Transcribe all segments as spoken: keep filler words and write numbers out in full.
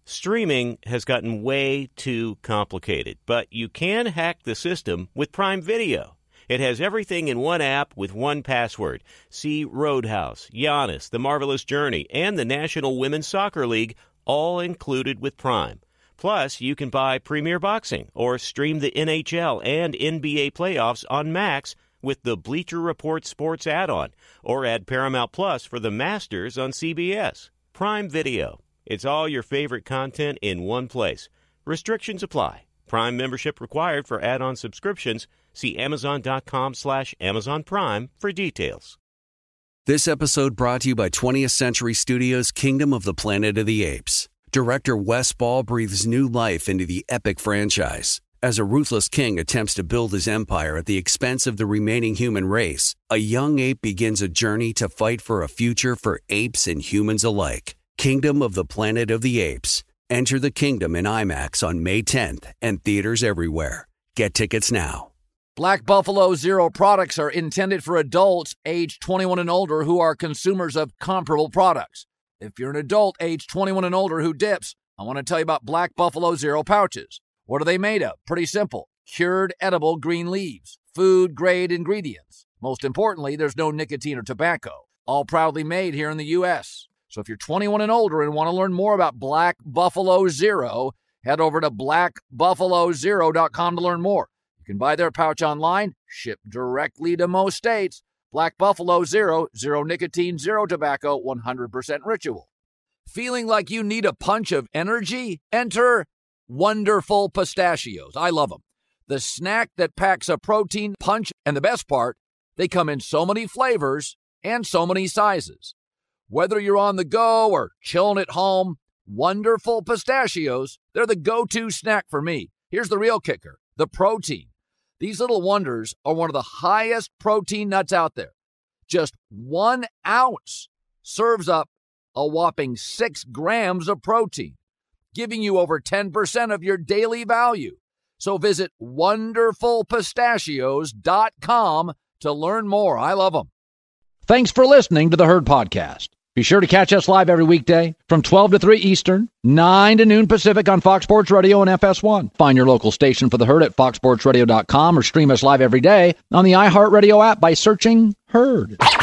Streaming has gotten way too complicated, but you can hack the system with Prime Video. It has everything in one app with one password. See Roadhouse, Giannis, The Marvelous Journey, and the National Women's Soccer League, all included with Prime. Plus, you can buy Premier Boxing or stream the N H L and N B A playoffs on Max with the Bleacher Report Sports add-on, or add Paramount Plus for the Masters on C B S. Prime Video. It's all your favorite content in one place. Restrictions apply. Prime membership required for add-on subscriptions. See Amazon.com slash Amazon Prime for details. This episode brought to you by twentieth Century Studios' Kingdom of the Planet of the Apes. Director Wes Ball breathes new life into the epic franchise. As a ruthless king attempts to build his empire at the expense of the remaining human race, a young ape begins a journey to fight for a future for apes and humans alike. Kingdom of the Planet of the Apes. Enter the kingdom in IMAX on May tenth and theaters everywhere. Get tickets now. Black Buffalo Zero products are intended for adults age twenty-one and older who are consumers of comparable products. If you're an adult age twenty-one and older who dips, I want to tell you about Black Buffalo Zero pouches. What are they made of? Pretty simple. Cured edible green leaves. Food-grade ingredients. Most importantly, there's no nicotine or tobacco. All proudly made here in the U S So if you're twenty-one and older and want to learn more about Black Buffalo Zero, head over to black buffalo zero dot com to learn more. You can buy their pouch online, shipped directly to most states. Black Buffalo Zero, zero nicotine, zero tobacco, one hundred percent ritual. Feeling like you need a punch of energy? Enter Wonderful Pistachios. I love them. The snack that packs a protein punch, and the best part, they come in so many flavors and so many sizes. Whether you're on the go or chilling at home, Wonderful Pistachios, they're the go-to snack for me. Here's the real kicker, the protein. These little wonders are one of the highest protein nuts out there. Just one ounce serves up a whopping six grams of protein, giving you over ten percent of your daily value. So visit wonderful pistachios dot com to learn more. I love them. Thanks for listening to the Herd Podcast. Be sure to catch us live every weekday from twelve to three Eastern, nine to noon Pacific on Fox Sports Radio and F S one. Find your local station for the Herd at fox sports radio dot com or stream us live every day on the iHeartRadio app by searching Herd. Now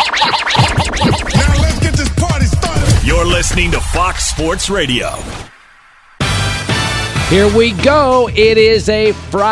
let's get this party started. You're listening to Fox Sports Radio. Here we go. It is a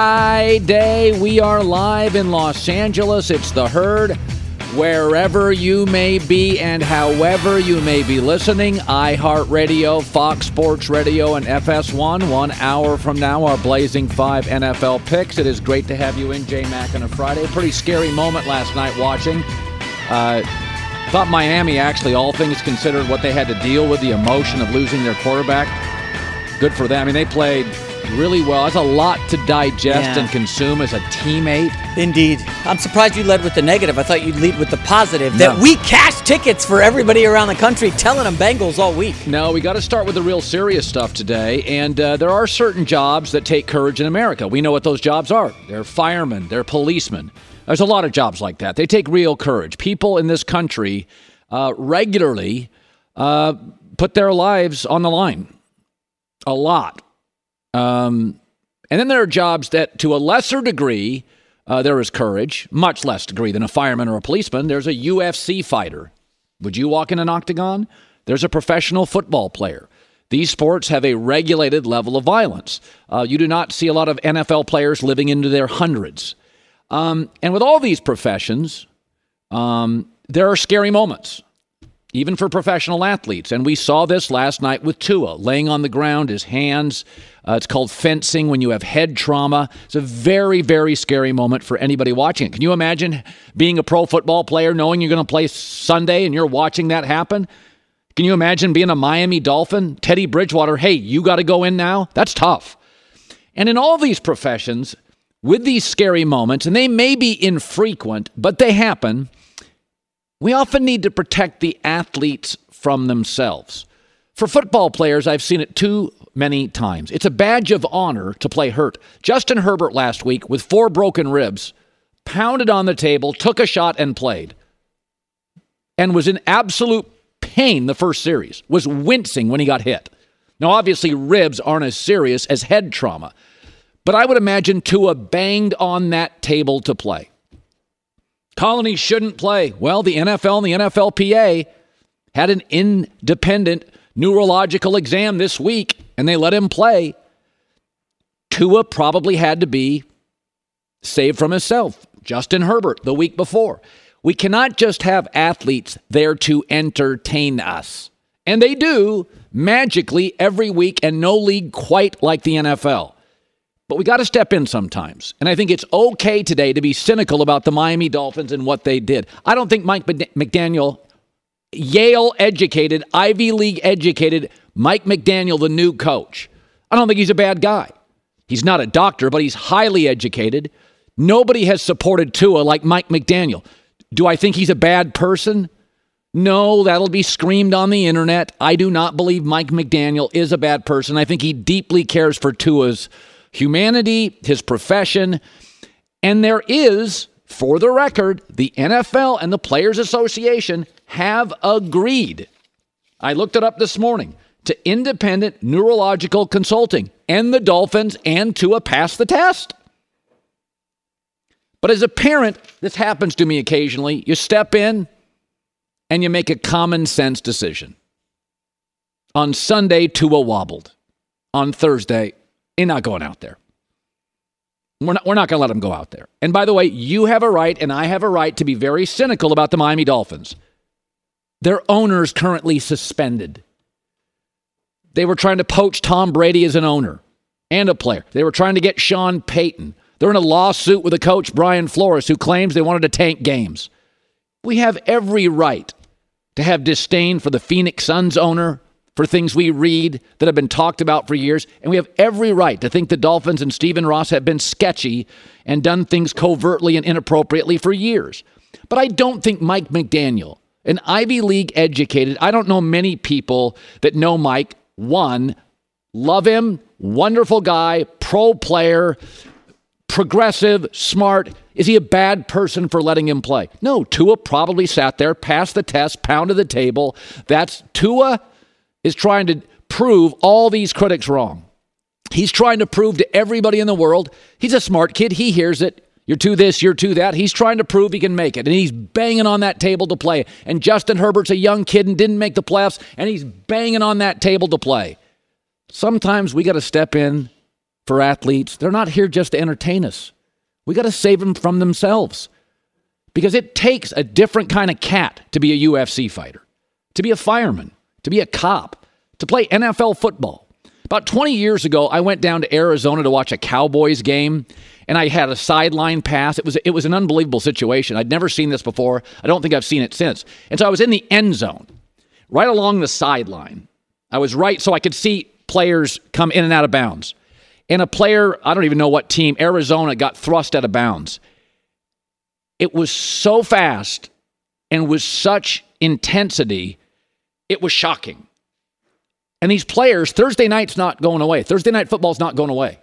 Friday. We are live in Los Angeles. It's the Herd. Wherever you may be and however you may be listening, iHeartRadio, Fox Sports Radio, and F S one. One hour from now, our Blazing Five N F L picks. It is great to have you in, J-Mac, on a Friday. Pretty scary moment last night watching. Uh, thought Miami, actually, all things considered, what they had to deal with, the emotion of losing their quarterback. Good for them. I mean, they played really well. That's a lot to digest yeah. and consume as a teammate. Indeed. I'm surprised you led with the negative. I thought you'd lead with the positive. That No. we cashed tickets for everybody around the country telling them Bengals all week. No, we got to start with the real serious stuff today. And uh, there are certain jobs that take courage in America. We know what those jobs are. They're firemen. They're policemen. There's a lot of jobs like that. They take real courage. People in this country uh, regularly uh, put their lives on the line. A lot. Um, and then there are jobs that, to a lesser degree, uh, there is courage, much less degree than a fireman or a policeman. There's a U F C fighter. Would you walk in an octagon? There's a professional football player. These sports have a regulated level of violence. Uh, you do not see a lot of N F L players living into their hundreds. Um, and with all these professions, um, there are scary moments, even for professional athletes. And we saw this last night with Tua, laying on the ground, his hands. Uh, it's called fencing when you have head trauma. It's a very, very scary moment for anybody watching it. Can you imagine being a pro football player, knowing you're going to play Sunday and you're watching that happen? Can you imagine being a Miami Dolphin? Teddy Bridgewater, hey, you got to go in now? That's tough. And in all these professions, with these scary moments, and they may be infrequent, but they happen, we often need to protect the athletes from themselves. For football players, I've seen it too many times. It's a badge of honor to play hurt. Justin Herbert last week, with four broken ribs, pounded on the table, took a shot, and played. And was in absolute pain the first series, was wincing when he got hit. Now, obviously, ribs aren't as serious as head trauma, but I would imagine Tua banged on that table to play. Colony shouldn't play. Well, the N F L and the N F L P A had an independent neurological exam this week, and they let him play. Tua probably had to be saved from himself. Justin Herbert the week before. We cannot just have athletes there to entertain us. And they do magically every week, and no league quite like the N F L. But we got to step in sometimes. And I think it's okay today to be cynical about the Miami Dolphins and what they did. I don't think Mike McDaniel, Yale-educated, Ivy League-educated Mike McDaniel, the new coach, I don't think he's a bad guy. He's not a doctor, but he's highly educated. Nobody has supported Tua like Mike McDaniel. Do I think he's a bad person? No, that'll be screamed on the internet. I do not believe Mike McDaniel is a bad person. I think he deeply cares for Tua's humanity, his profession. And there is, for the record, the N F L and the Players Association have agreed. I looked it up this morning to independent neurological consulting, and the Dolphins and Tua passed the test. But as a parent, this happens to me occasionally. You step in and you make a common sense decision. On Sunday, Tua wobbled. On Thursday, he's not going out there. We're not, we're not going to let him go out there. And by the way, you have a right and I have a right to be very cynical about the Miami Dolphins. Their owner's currently suspended. They were trying to poach Tom Brady as an owner and a player. They were trying to get Sean Payton. They're in a lawsuit with a coach, Brian Flores, who claims they wanted to tank games. We have every right to have disdain for the Phoenix Suns owner, for things we read that have been talked about for years. And we have every right to think the Dolphins and Stephen Ross have been sketchy and done things covertly and inappropriately for years. But I don't think Mike McDaniel, an Ivy League educated, I don't know many people that know Mike, one, love him, wonderful guy, pro player, progressive, smart. Is he a bad person for letting him play? No, Tua probably sat there, passed the test, pounded the table. That's Tua is trying to prove all these critics wrong. He's trying to prove to everybody in the world, he's a smart kid, he hears it. You're to this, you're to that. He's trying to prove he can make it, and he's banging on that table to play. And Justin Herbert's a young kid and didn't make the playoffs, and he's banging on that table to play. Sometimes we got to step in for athletes. They're not here just to entertain us. We got to save them from themselves, because it takes a different kind of cat to be a U F C fighter, to be a fireman, to be a cop, to play N F L football. About twenty years ago, I went down to Arizona to watch a Cowboys game, and I had a sideline pass. It was it was an unbelievable situation. I'd never seen this before. I don't think I've seen it since. And so I was in the end zone, right along the sideline. I was right so I could see players come in and out of bounds. And a player, I don't even know what team, Arizona, got thrust out of bounds. It was so fast and with such intensity, it was shocking. And these players, Thursday night's not going away. Thursday night football's not going away.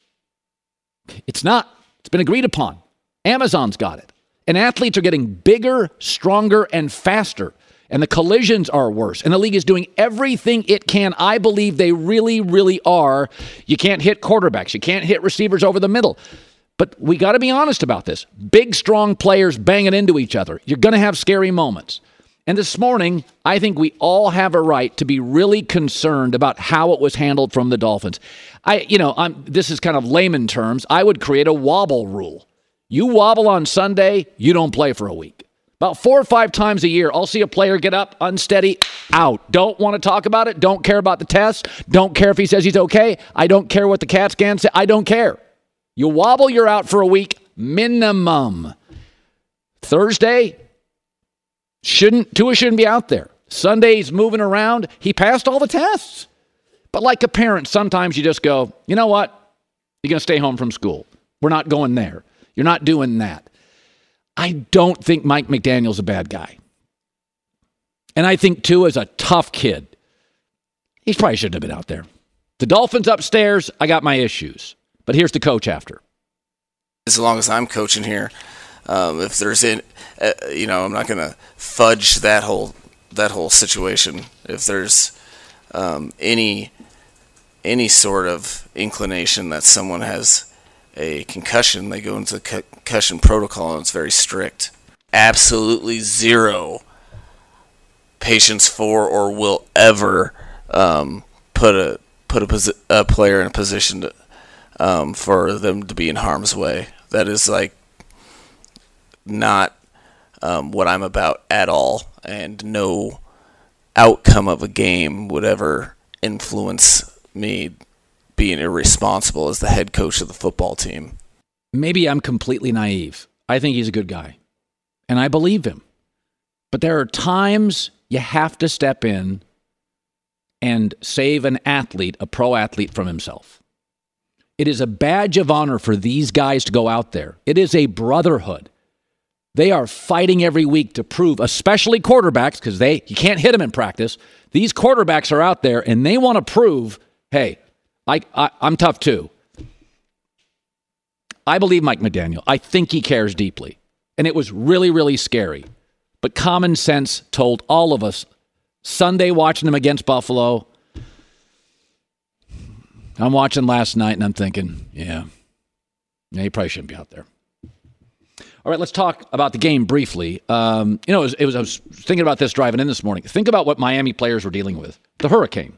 It's not. It's been agreed upon. Amazon's got it. And athletes are getting bigger, stronger, and faster. And the collisions are worse. And the league is doing everything it can. I believe they really, really are. You can't hit quarterbacks. You can't hit receivers over the middle. But we got to be honest about this. Big, strong players banging into each other. You're going to have scary moments. And this morning, I think we all have a right to be really concerned about how it was handled from the Dolphins. I, you know, I'm, this is kind of layman terms. I would create a wobble rule. You wobble on Sunday, you don't play for a week. About four or five times a year, I'll see a player get up, unsteady, out. Don't want to talk about it. Don't care about the test. Don't care if he says he's okay. I don't care what the CAT scan says. I don't care. You wobble, you're out for a week, minimum. Thursday, shouldn't Tua shouldn't be out there. Sunday's moving around. He passed all the tests. But like a parent, sometimes you just go, you know what? You're going to stay home from school. We're not going there. You're not doing that. I don't think Mike McDaniel's a bad guy. And I think Tua is a tough kid. He probably shouldn't have been out there. The Dolphins upstairs, I got my issues. But here's the coach after. As long as I'm coaching here, um, if there's in, uh, you know, I'm not going to fudge that whole that whole situation. If there's um, any any sort of inclination that someone has a concussion, they go into the concussion protocol, and it's very strict. Absolutely zero patience for or will ever um, put a put a, posi- a player in a position to, um, for them to be in harm's way. That is like not um, what I'm about at all, and no outcome of a game would ever influence me being irresponsible as the head coach of the football team. Maybe I'm completely naive. I think he's a good guy, and I believe him. But there are times you have to step in and save an athlete, a pro athlete, from himself. It is a badge of honor for these guys to go out there. It is a brotherhood. They are fighting every week to prove, especially quarterbacks, because they you can't hit them in practice. These quarterbacks are out there, and they want to prove, hey, I, I, I'm tough too. I believe Mike McDaniel. I think he cares deeply. And it was really, really scary. But common sense told all of us, Sunday watching him against Buffalo, I'm watching last night and I'm thinking, yeah, yeah, he probably shouldn't be out there. All right, let's talk about the game briefly. Um, you know, it was, it was, I was thinking about this driving in this morning. Think about what Miami players were dealing with. The hurricane.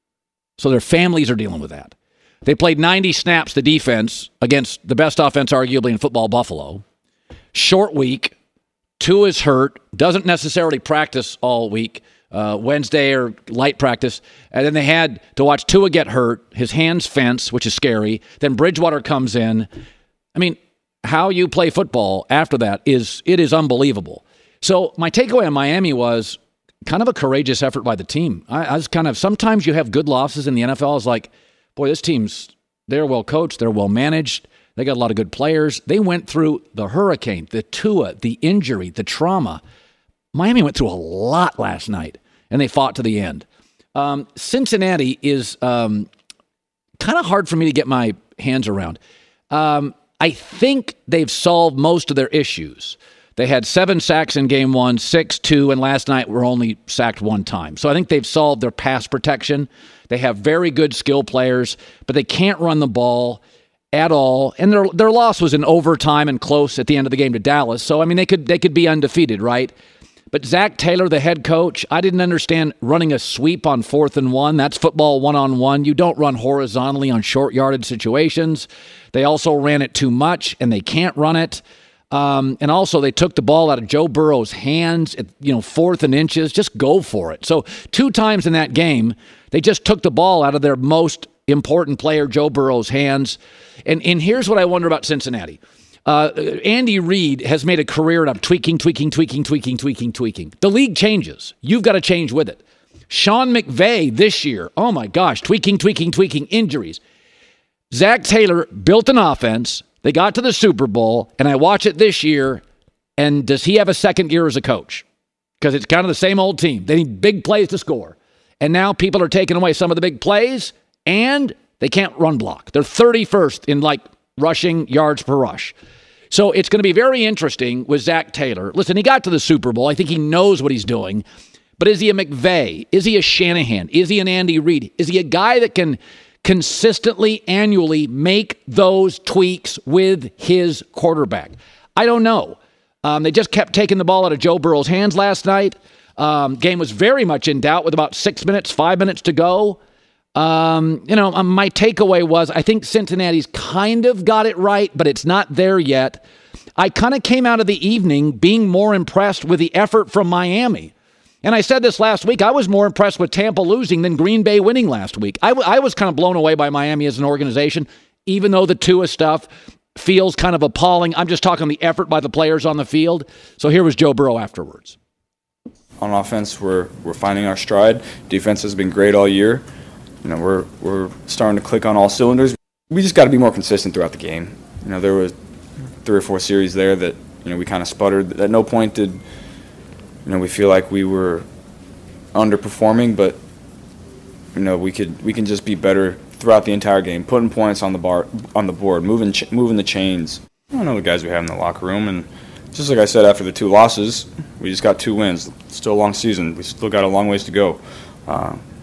So their families are dealing with that. They played ninety snaps, the defense, against the best offense arguably in football, Buffalo. Short week. Tua is hurt. Doesn't necessarily practice all week. Uh, Wednesday or light practice. And then they had to watch Tua get hurt. His hands fence, which is scary. Then Bridgewater comes in. I mean, how you play football after that is, it is unbelievable. So my takeaway on Miami was kind of a courageous effort by the team. I, I was kind of, sometimes you have good losses in the N F L. It's like, boy, this team's, they're well coached. They're well managed. They got a lot of good players. They went through the hurricane, the Tua, the injury, the trauma. Miami went through a lot last night, and they fought to the end. Um, Cincinnati is um, kind of hard for me to get my hands around. Um, I think they've solved most of their issues. They had seven sacks in game one, six, two, and last night were only sacked one time. So I think they've solved their pass protection. They have very good skill players, but they can't run the ball at all. And their their loss was in overtime and close at the end of the game to Dallas. So, I mean, they could they could be undefeated, right? But Zach Taylor, the head coach, I didn't understand running a sweep on fourth and one. That's football one-on-one. You don't run horizontally on short yardage situations. They also ran it too much, and they can't run it. Um, and also, they took the ball out of Joe Burrow's hands at, you know, fourth and inches. Just go for it. So two times in that game, they just took the ball out of their most important player, Joe Burrow's hands. And, and here's what I wonder about Cincinnati. Uh, Andy Reid has made a career of tweaking, tweaking, tweaking, tweaking, tweaking, tweaking. The league changes. You've got to change with it. Sean McVay this year, oh my gosh, tweaking, tweaking, tweaking, injuries. Zach Taylor built an offense. They got to the Super Bowl, and I watch it this year, and does he have a second year as a coach? Because it's kind of the same old team. They need big plays to score. And now people are taking away some of the big plays, and they can't run block. They're thirty-first in, like, rushing yards per rush. So it's going to be very interesting with Zach Taylor. Listen, he got to the Super Bowl. I think he knows what he's doing. But is he a McVay? Is he a Shanahan? Is he an Andy Reid? Is he a guy that can consistently, annually make those tweaks with his quarterback? I don't know. Um, they just kept taking the ball out of Joe Burrow's hands last night. Um, game was very much in doubt with about six minutes, five minutes to go. Um, you know, um, my takeaway was I think Cincinnati's kind of got it right, but it's not there yet. I kind of came out of the evening being more impressed with the effort from Miami. And I said this last week, I was more impressed with Tampa losing than Green Bay winning last week. I, w- I was kind of blown away by Miami as an organization, even though the Tua stuff feels kind of appalling. I'm just talking the effort by the players on the field. So here was Joe Burrow afterwards. On offense, we're we're finding our stride. Defense has been great all year. You know, we're we're starting to click on all cylinders. We just got to be more consistent throughout the game. You know, there was three or four series there that, you know, we kind of sputtered. At no point did, you know, we feel like we were underperforming, but, you know, we could we can just be better throughout the entire game, putting points on the bar on the board, moving ch- moving the chains. I don't know the guys we have in the locker room, and just like I said, after the two losses, we just got two wins. Still a long season. We still got a long ways to go. Uh,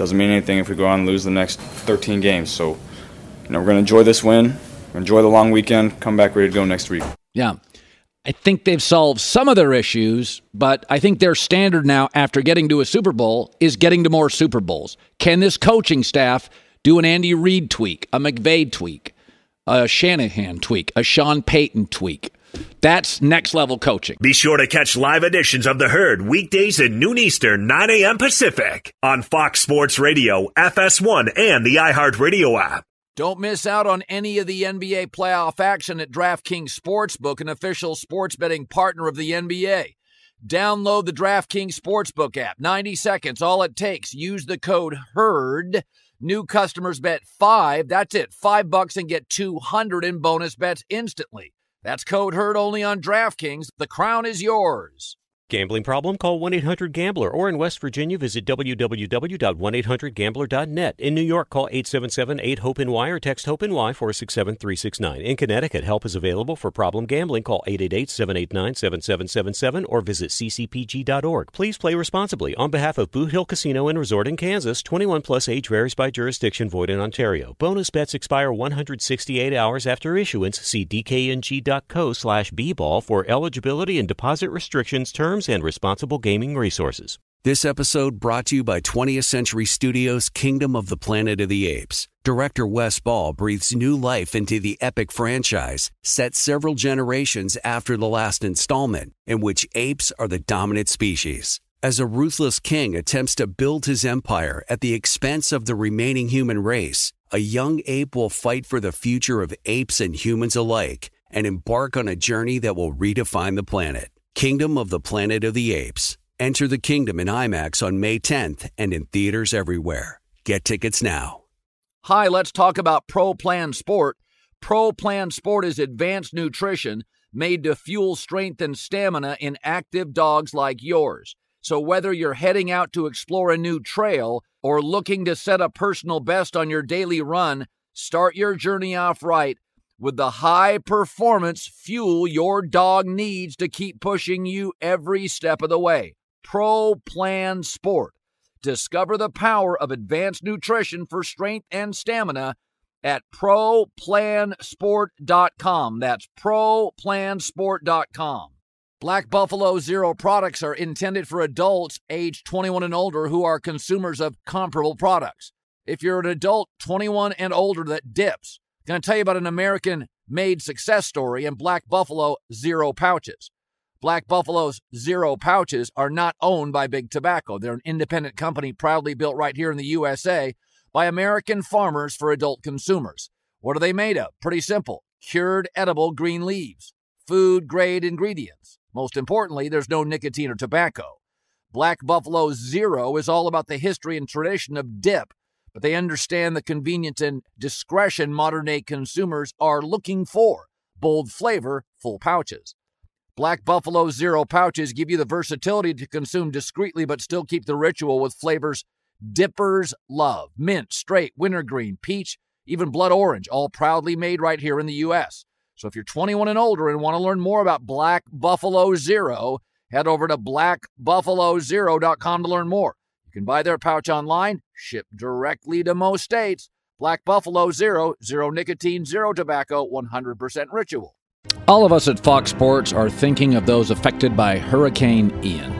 doesn't mean anything if we go on and lose the next thirteen games. So, you know, we're going to enjoy this win, enjoy the long weekend, come back ready to go next week. Yeah. I think they've solved some of their issues, but I think their standard now after getting to a Super Bowl is getting to more Super Bowls. Can this coaching staff do an Andy Reid tweak, a McVay tweak, a Shanahan tweak, a Sean Payton tweak? That's next-level coaching. Be sure to catch live editions of The Herd weekdays at noon Eastern, nine a.m. Pacific on Fox Sports Radio, F S one, and the iHeartRadio app. Don't miss out on any of the N B A playoff action at DraftKings Sportsbook, an official sports betting partner of the N B A. Download the DraftKings Sportsbook app. ninety seconds, all it takes. Use the code HERD. New customers bet five. That's it. Five bucks and get two hundred in bonus bets instantly. That's code HERD only on DraftKings. The crown is yours. Gambling problem? Call one eight hundred gambler, or in West Virginia, visit w w w dot one eight hundred gambler dot net. In New York, call eight seven seven eight hope N Y or text HOPE-NY four six seven three six nine. In Connecticut, help is available for problem gambling. Call eight eight eight seven eight nine seven seven seven seven or visit c c p g dot org. Please play responsibly. On behalf of Boot Hill Casino and Resort in Kansas, twenty-one plus age varies by jurisdiction, void in Ontario. Bonus bets expire one hundred sixty-eight hours after issuance. See d k n g dot co slash b ball for eligibility and deposit restrictions, terms, and responsible gaming resources. This episode brought to you by twentieth Century Studios' Kingdom of the Planet of the Apes. Director Wes Ball breathes new life into the epic franchise, set several generations after the last installment, in which apes are the dominant species. As a ruthless king attempts to build his empire at the expense of the remaining human race, a young ape will fight for the future of apes and humans alike and embark on a journey that will redefine the planet. Kingdom of the Planet of the Apes. Enter the kingdom in IMAX on May tenth and in theaters everywhere. Get tickets now. Hi, let's talk about Pro Plan Sport. Pro Plan Sport is advanced nutrition made to fuel strength and stamina in active dogs like yours. So whether you're heading out to explore a new trail or looking to set a personal best on your daily run, start your journey off right with the high-performance fuel your dog needs to keep pushing you every step of the way. Pro Plan Sport. Discover the power of advanced nutrition for strength and stamina at pro plan sport dot com. That's pro plan sport dot com. Black Buffalo Zero products are intended for adults age twenty-one and older who are consumers of comparable products. If you're an adult twenty-one and older that dips, I'm going to tell you about an American-made success story in Black Buffalo Zero pouches. Black Buffalo's Zero pouches are not owned by Big Tobacco. They're an independent company proudly built right here in the U S A by American farmers for adult consumers. What are they made of? Pretty simple. Cured edible green leaves. Food-grade ingredients. Most importantly, there's no nicotine or tobacco. Black Buffalo Zero is all about the history and tradition of dip, but they understand the convenience and discretion modern-day consumers are looking for. Bold flavor, full pouches. Black Buffalo Zero pouches give you the versatility to consume discreetly but still keep the ritual with flavors dippers love. Mint, straight, wintergreen, peach, even blood orange, all proudly made right here in the U S. So if you're twenty-one and older and want to learn more about Black Buffalo Zero, head over to black buffalo zero dot com to learn more. You can buy their pouch online, shipped directly to most states. Black Buffalo Zero, zero nicotine, zero tobacco, one hundred percent ritual. All of us at Fox Sports are thinking of those affected by Hurricane Ian.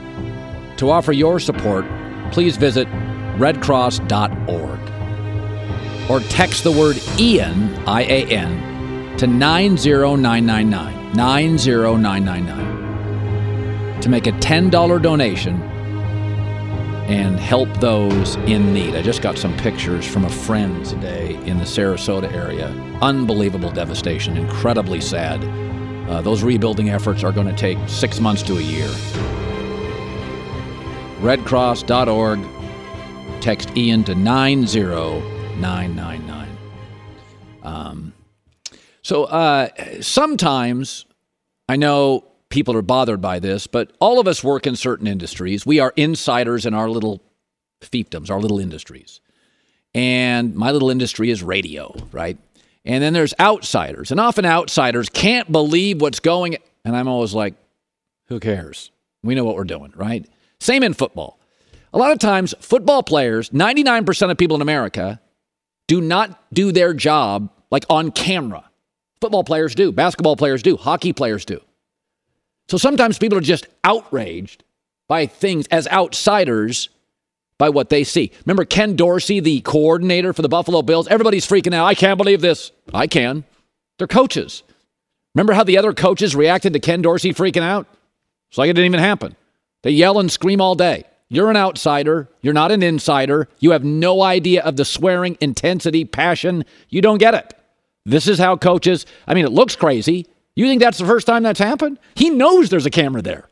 To offer your support, please visit red cross dot org or text the word Ian, I A N, to nine zero nine nine nine, nine zero nine nine nine to make a ten dollars donation and help those in need. I just got some pictures from a friend today in the Sarasota area. Unbelievable devastation, incredibly sad. Uh, those rebuilding efforts are going to take six months to a year. red cross dot org. Text Ian to nine zero nine nine nine. Um, so uh, sometimes, I know people are bothered by this, but all of us work in certain industries. We are insiders in our little fiefdoms, our little industries. And my little industry is radio, right? And then there's outsiders. And often outsiders can't believe what's going on. And I'm always like, who cares? We know what we're doing, right? Same in football. A lot of times, football players, ninety-nine percent of people in America, do not do their job like on camera. Football players do. Basketball players do. Hockey players do. So sometimes people are just outraged by things as outsiders by what they see. Remember Ken Dorsey, the coordinator for the Buffalo Bills? Everybody's freaking out. I can't believe this. I can. They're coaches. Remember how the other coaches reacted to Ken Dorsey freaking out? It's like it didn't even happen. They yell and scream all day. You're an outsider. You're not an insider. You have no idea of the swearing, intensity, passion. You don't get it. This is how coaches, I mean, it looks crazy. You think that's the first time that's happened? He knows there's a camera there.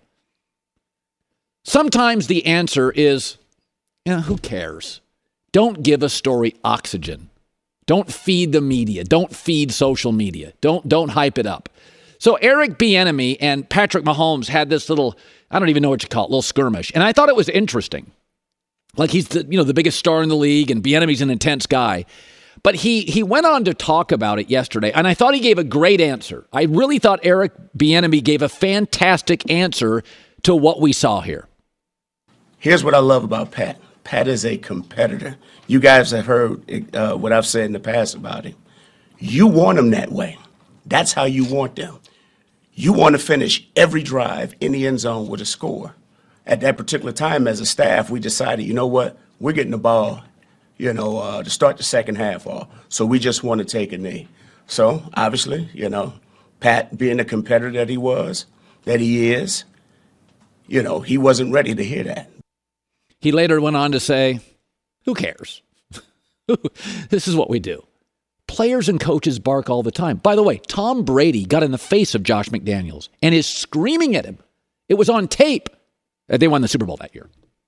Sometimes the answer is, you know, who cares? Don't give a story oxygen. Don't feed the media. Don't feed social media. Don't don't hype it up. So Eric Bieniemy and Patrick Mahomes had this little, I don't even know what you call it, little skirmish. And I thought it was interesting. Like he's the, you know, the biggest star in the league and Bieniemy's an intense guy. But he he went on to talk about it yesterday, and I thought he gave a great answer. I really thought Eric Bieniemy gave a fantastic answer to what we saw here. Here's what I love about Pat. Pat is a competitor. You guys have heard uh, what I've said in the past about him. You want him that way. That's how you want them. You want to finish every drive in the end zone with a score. At that particular time, as a staff, we decided, you know what, we're getting the ball, you know, uh, to start the second half off. So we just want to take a knee. So obviously, you know, Pat being the competitor that he was, that he is, you know, he wasn't ready to hear that. He later went on to say, who cares? This is what we do. Players and coaches bark all the time. By the way, Tom Brady got in the face of Josh McDaniels and is screaming at him. It was on tape. They won the Super Bowl that year.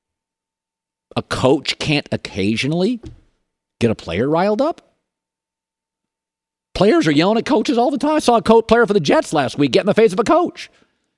A coach can't occasionally get a player riled up? Players are yelling at coaches all the time. I saw a coach player for the Jets last week get in the face of a coach.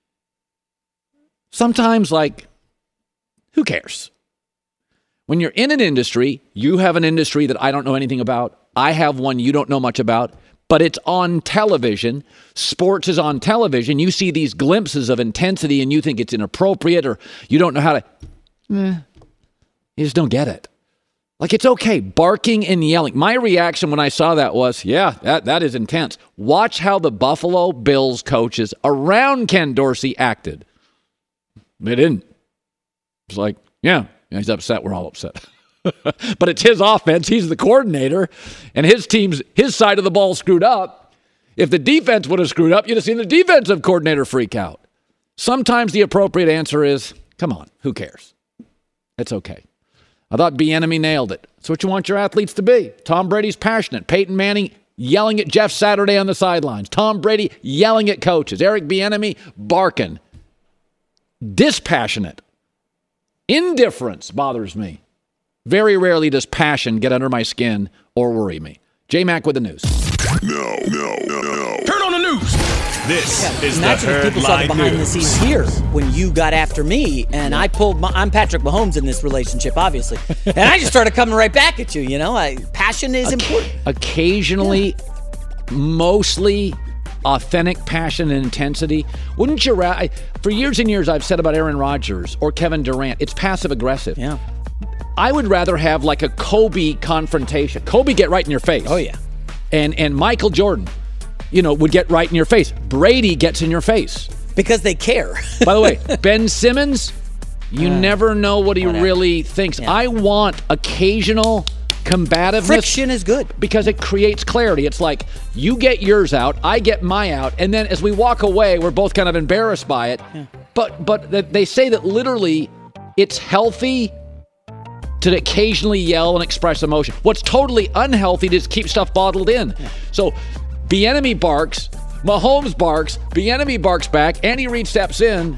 Sometimes, like, who cares? When you're in an industry, you have an industry that I don't know anything about. I have one you don't know much about, but it's on television. Sports is on television. You see these glimpses of intensity and you think it's inappropriate or you don't know how to... Eh, you just don't get it. Like, it's okay, barking and yelling. My reaction when I saw that was, yeah, that, that is intense. Watch how the Buffalo Bills coaches around Ken Dorsey acted. They didn't. It's like, yeah, he's upset. We're all upset. But it's his offense. He's the coordinator, and his team's his side of the ball screwed up. If the defense would have screwed up, you'd have seen the defensive coordinator freak out. Sometimes the appropriate answer is, come on, who cares? It's okay. I thought Bieniemy nailed it. That's what you want your athletes to be. Tom Brady's passionate. Peyton Manning yelling at Jeff Saturday on the sidelines. Tom Brady yelling at coaches. Eric Bieniemy barking. Dispassionate. Indifference bothers me. Very rarely does passion get under my skin or worry me. J-Mac with the news. No, no, no, no. Turn on the news. This Yeah, is the imagine if Herd people saw the Live behind News. the scenes here when you got after me and I pulled my, I'm Patrick Mahomes in this relationship, obviously. And I just started coming right back at you, you know. I, passion is important. Occasionally, yeah. Mostly authentic passion and intensity. Wouldn't you rather? For years and years, I've said about Aaron Rodgers or Kevin Durant, it's passive aggressive. Yeah. I would rather have like a Kobe confrontation. Kobe get right in your face. Oh, yeah. And and Michael Jordan, you know, would get right in your face. Brady gets in your face. Because they care. By the way, Ben Simmons, you uh, never know what he whatever. really thinks. Yeah. I want occasional combativeness. Friction is good. Because it creates clarity. It's like, you get yours out, I get my out, and then as we walk away, we're both kind of embarrassed by it. Yeah. But but they say that literally it's healthy to occasionally yell and express emotion. What's totally unhealthy to just keep stuff bottled in. Yeah. So Bieniemy barks, Mahomes barks, Bieniemy barks back, Andy Reid steps in.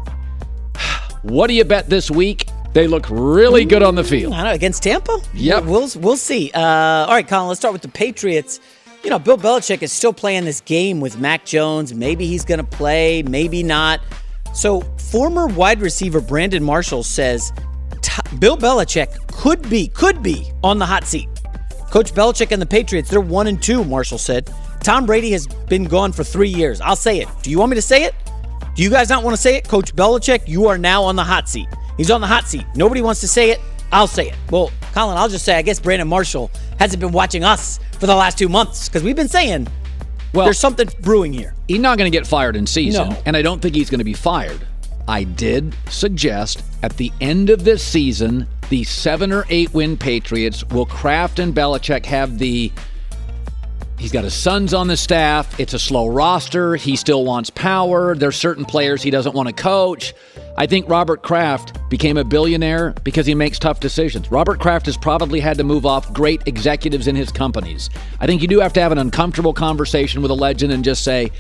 What do you bet this week? They look really good on the field. I don't know, against Tampa? Yep. We'll, we'll see. Uh, all right, Colin, let's start with the Patriots. You know, Bill Belichick is still playing this game with Mac Jones. Maybe he's going to play, maybe not. So former wide receiver Brandon Marshall says T- Bill Belichick could be, could be on the hot seat. Coach Belichick and the Patriots, they're one and two, Marshall said. Tom Brady has been gone for three years. I'll say it. Do you want me to say it? Do you guys not want to say it? Coach Belichick, you are now on the hot seat. He's on the hot seat. Nobody wants to say it. I'll say it. Well, Colin, I'll just say, I guess Brandon Marshall hasn't been watching us for the last two months because we've been saying well, there's something brewing here. He's not going to get fired in season, No. and I don't think he's going to be fired. I did suggest at the end of this season, the seven or eight win Patriots will Kraft and Belichick have the. He's got his sons on the staff. It's a slow roster. He still wants power. There's certain players he doesn't want to coach. I think Robert Kraft became a billionaire because he makes tough decisions. Robert Kraft has probably had to move off great executives in his companies. I think you do have to have an uncomfortable conversation with a legend and just say,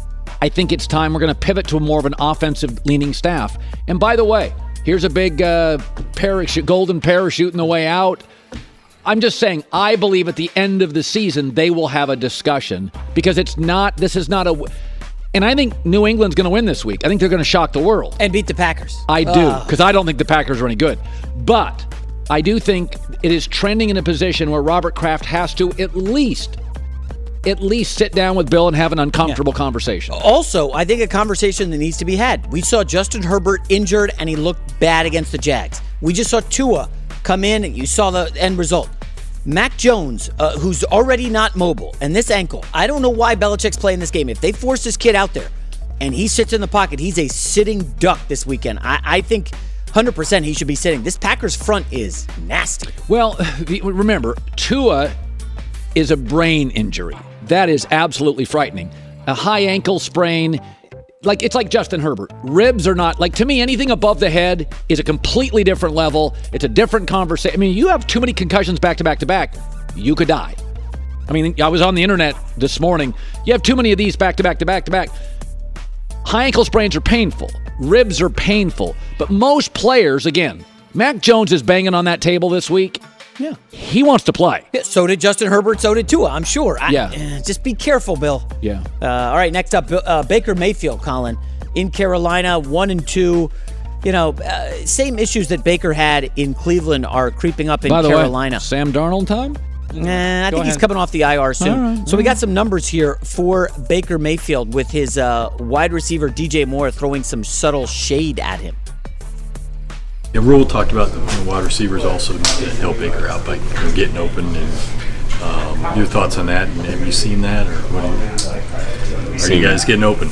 I think it's time we're going to pivot to a more of an offensive-leaning staff. And by the way, here's a big uh, parachute, golden parachute in the way out. I'm just saying, I believe at the end of the season, they will have a discussion because it's not, this is not a, and I think New England's going to win this week. I think they're going to shock the world. And beat the Packers. I do, because I don't think the Packers are any good. But I do think it is trending in a position where Robert Kraft has to at least, at least sit down with Bill and have an uncomfortable yeah. conversation. Also, I think a conversation that needs to be had. We saw Justin Herbert injured, and he looked bad against the Jags. We just saw Tua come in, and you saw the end result. Mac Jones, uh, who's already not mobile, and this ankle, I don't know why Belichick's playing this game. If they force this kid out there and he sits in the pocket, he's a sitting duck this weekend. I, I think one hundred percent he should be sitting. This Packers front is nasty. Well, remember, Tua is a brain injury. That is absolutely frightening. A high ankle sprain. Like, it's like Justin Herbert. Ribs are not, like, to me, anything above the head is a completely different level. It's a different conversation. I mean, you have too many concussions back to back to back, you could die. I mean, I was on the internet this morning. You have too many of these back to back to back to back. High ankle sprains are painful. Ribs are painful. But most players, again, Mac Jones is banging on that table this week. Yeah. He wants to play. Yeah, so did Justin Herbert, so did Tua, I'm sure. I, yeah. Uh, just be careful, Bill. Yeah. Uh, all right, next up, uh, Baker Mayfield, Colin, in Carolina, one and two. You know, uh, same issues that Baker had in Cleveland are creeping up in By the Carolina. Way, Sam Darnold time? Nah, I Go think ahead. he's coming off the I R soon. All right, so all we got some numbers here for Baker Mayfield with his uh, wide receiver D J Moore throwing some subtle shade at him. Yeah, Rule talked about the, the wide receivers also need to help Baker out by you know, getting open. And um, your thoughts on that? And have you seen that, or what? Are, you, are you guys getting open?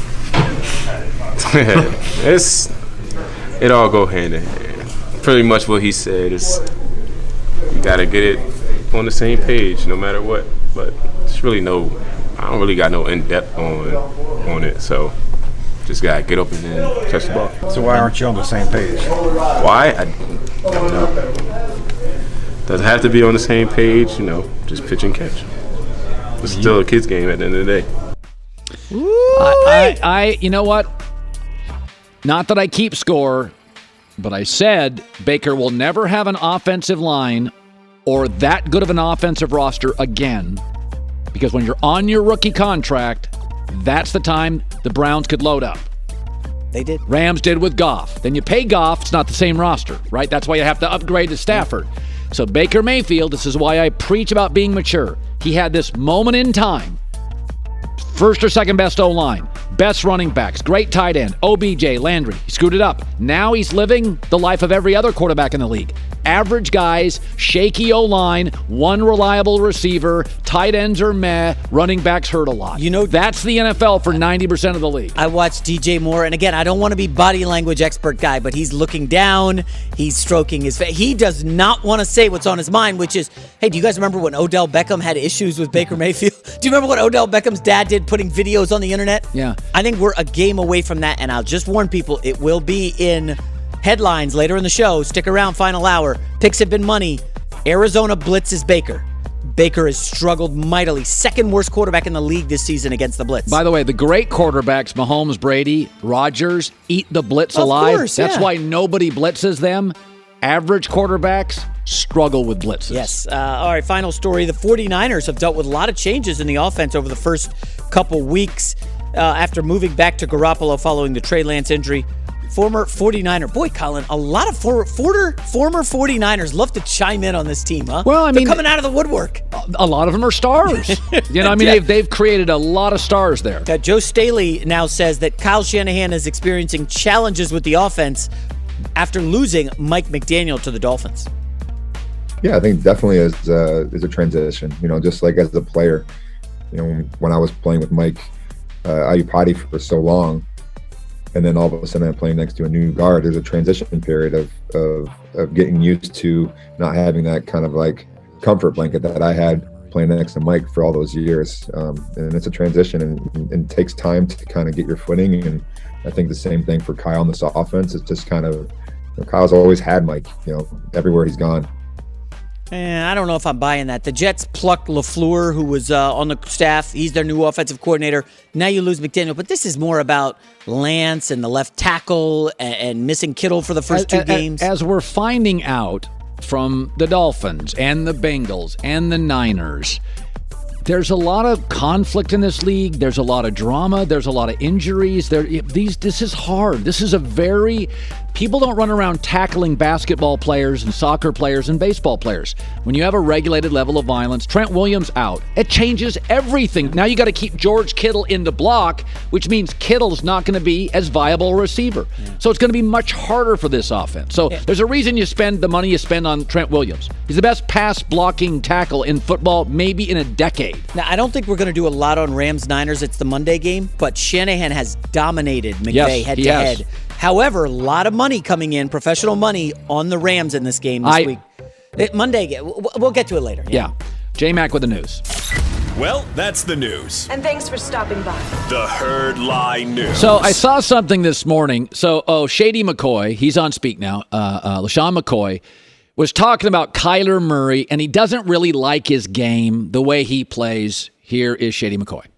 it's it all go hand in hand. Pretty much what he said is you got to get it on the same page no matter what. But it's really no, I don't really got no in depth on on it. So. Just gotta get up and then catch the ball. So why aren't you on the same page? Why? I don't know. Doesn't have to be on the same page, you know. Just pitch and catch. It's still a kid's game at the end of the day. I, I, I, you know what? Not that I keep score, but I said Baker will never have an offensive line or that good of an offensive roster again, because when you're on your rookie contract, that's the time the Browns could load up. They did. Rams did with Goff. Then you pay Goff, it's not the same roster, right? That's why you have to upgrade to Stafford. So Baker Mayfield, this is why I preach about being mature. He had this moment in time. First or second best O-line, best running backs, great tight end, O B J, Landry. He screwed it up. Now he's living the life of every other quarterback in the league. Average guys, shaky O-line, one reliable receiver, tight ends are meh, running backs hurt a lot. You know, that's the N F L for ninety percent of the league. I watched D J Moore, and again, I don't want to be body language expert guy, but he's looking down, he's stroking his face. He does not want to say what's on his mind, which is, hey, do you guys remember when Odell Beckham had issues with Baker Mayfield? Do you remember what Odell Beckham's dad did, putting videos on the internet? Yeah. I think we're a game away from that, and I'll just warn people, it will be in headlines later in the show. Stick around, final hour. Picks have been money. Arizona blitzes Baker. Baker has struggled mightily. Second worst quarterback in the league this season against the blitz. By the way, the great quarterbacks, Mahomes, Brady, Rodgers, eat the blitz Of alive. course, That's yeah. why nobody blitzes them. Average quarterbacks struggle with blitzes. Yes. Uh, all right, final story. The 49ers have dealt with a lot of changes in the offense over the first couple weeks uh, after moving back to Garoppolo following the Trey Lance injury. Former 49er. Boy, Colin, a lot of for, former, former 49ers love to chime in on this team, huh? Well, I mean, they're coming out of the woodwork. A lot of them are stars. You know, I mean, Yeah. they've, they've created a lot of stars there. Uh, Joe Staley now says that Kyle Shanahan is experiencing challenges with the offense, after losing Mike McDaniel to the Dolphins? Yeah, I think definitely is uh, is a transition. You know, just like as a player, you know, when I was playing with Mike uh, Iupati for so long, and then all of a sudden I'm playing next to a new guard, there's a transition period of, of of getting used to not having that kind of like comfort blanket that I had playing next to Mike for all those years. Um, and it's a transition, and, and it takes time to kind of get your footing. And I think the same thing for Kyle on this offense. It's just kind of, you know, Kyle's always had Mike, you know, everywhere he's gone. Eh, I don't know if I'm buying that. The Jets plucked LaFleur, who was uh, on the staff. He's their new offensive coordinator. Now you lose McDaniel. But this is more about Lance and the left tackle and, and missing Kittle for the first two as, games. As we're finding out from the Dolphins and the Bengals and the Niners, there's a lot of conflict in this league. There's a lot of drama. There's a lot of injuries. There, these. This is hard. This is a very... People don't run around tackling basketball players and soccer players and baseball players. When you have a regulated level of violence, Trent Williams out, it changes everything. Now you got to keep George Kittle in the block, which means Kittle's not going to be as viable a receiver. Yeah. So it's going to be much harder for this offense. So yeah. There's a reason you spend the money you spend on Trent Williams. He's the best pass blocking tackle in football maybe in a decade. Now, I don't think we're going to do a lot on Rams-Niners. It's the Monday game, but Shanahan has dominated McVay yes, head-to-head. However, a lot of money coming in, professional money, on the Rams in this game this I, week. It, Monday, we'll get to it later. Yeah. yeah. J-Mac with the news. Well, that's the news. And thanks for stopping by. The Herd Lie News. So I saw something this morning. So, oh, Shady McCoy, he's on Speak Now. Uh, uh, LaShawn McCoy was talking about Kyler Murray, and he doesn't really like his game, the way he plays. Here is Shady McCoy.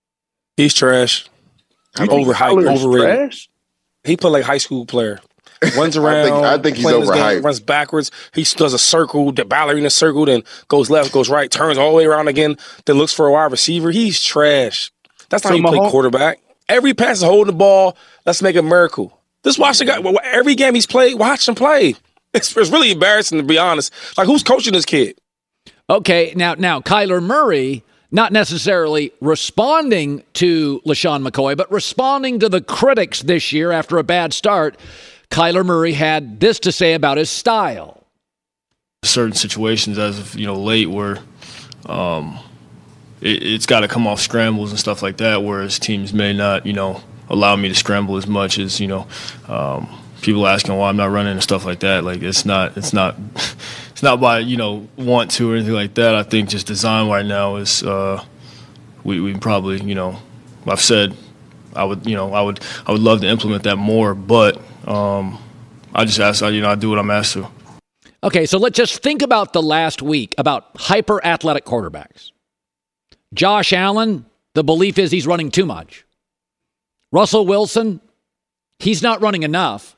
He's trash. Overhyped, overrated. Trash? He played like a high school player. Runs around. I think, I think he's overhyped. Game, runs backwards. He does a circle, the ballerina circle, then goes left, goes right, turns all the way around again, then looks for a wide receiver. He's trash. That's not so how you play home- quarterback. Every pass is holding the ball. Let's make a miracle. Just watch the guy. Every game he's played, watch him play. It's, it's really embarrassing, to be honest. Like, who's coaching this kid? Okay, now, now Kyler Murray, not necessarily responding to LaShawn McCoy, but responding to the critics this year after a bad start. Kyler Murray had this to say about his style. Certain situations as of, you know, late where um, it, it's got to come off scrambles and stuff like that, whereas teams may not, you know, allow me to scramble as much as, you know, um, people asking why I'm not running and stuff like that. Like, it's not, it's not, it's not by, you know, want to or anything like that. I think just design right now is, uh, we, we probably, you know, I've said I would, you know, I would, I would love to implement that more, but um, I just ask, you know, I do what I'm asked to. Okay, so let's just think about the last week about hyper athletic quarterbacks. Josh Allen, the belief is he's running too much. Russell Wilson, he's not running enough.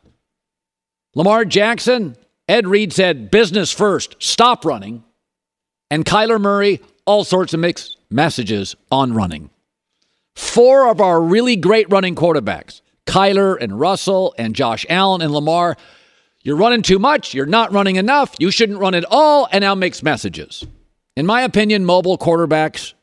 Lamar Jackson, Ed Reed said, business first, stop running. And Kyler Murray, all sorts of mixed messages on running. Four of our really great running quarterbacks, Kyler and Russell and Josh Allen and Lamar, you're running too much, you're not running enough, you shouldn't run at all, and now mixed messages. In my opinion, mobile quarterbacks,